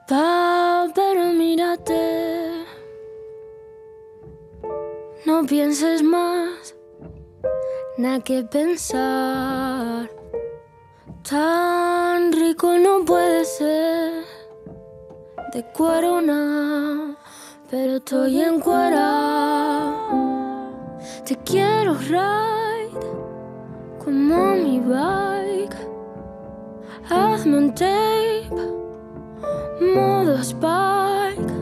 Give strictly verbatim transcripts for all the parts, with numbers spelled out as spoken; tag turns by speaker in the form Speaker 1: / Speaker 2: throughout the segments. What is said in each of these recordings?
Speaker 1: Pa, pero mírate, no pienses más, nada que pensar. Tan rico no puede ser, de cuero nada, pero estoy encuerada. Te quiero ride, como mi bike. Hazme un tape, modo Spike.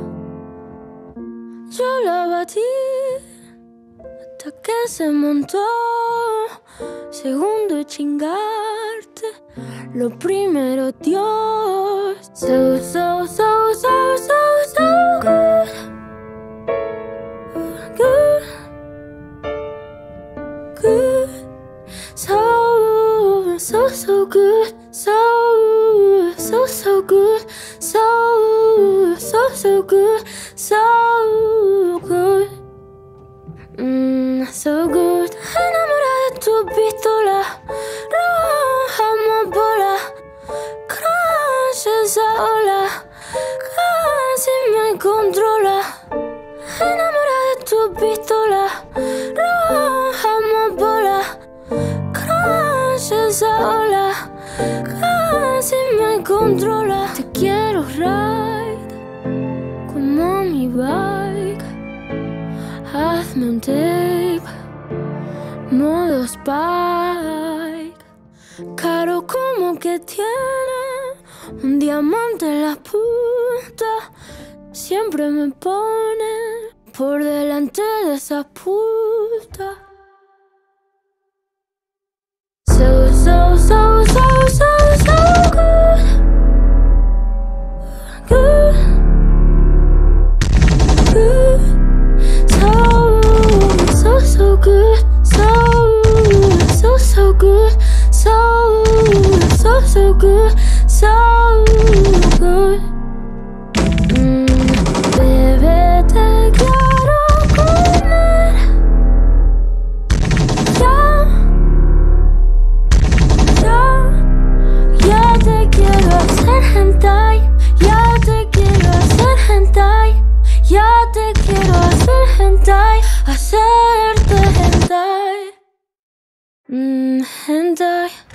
Speaker 1: Yo la batí hasta que se montó. Segundo chingarte, lo primero Dios. So, so, so, so, so, so good. Good. Good. So, so, so good. So, so, so good. So, so, so good. So good. Mm, so good. Enamorada de tu pistola, roja amapola, crash esa ola, casi me controla. Enamorada de tu pistola, roja amapola, crash esa ola, casi me controla. Te quiero ride, como mi bike. Hazme un tape, modo Spike. Caro como que tiene un diamante en la punta. Siempre me pone por delante de esa puta. So, so, so, so, so, so good. Good. Good. So, so good, so, so, so good, so, so, so good, so good. Mm, bebé, te quiero comer. Ya, ya, ya te quiero hacer hentai. Ya te quiero hacer hentai. Ya te quiero hacer hentai. Hacerte hentai, mm, hentai.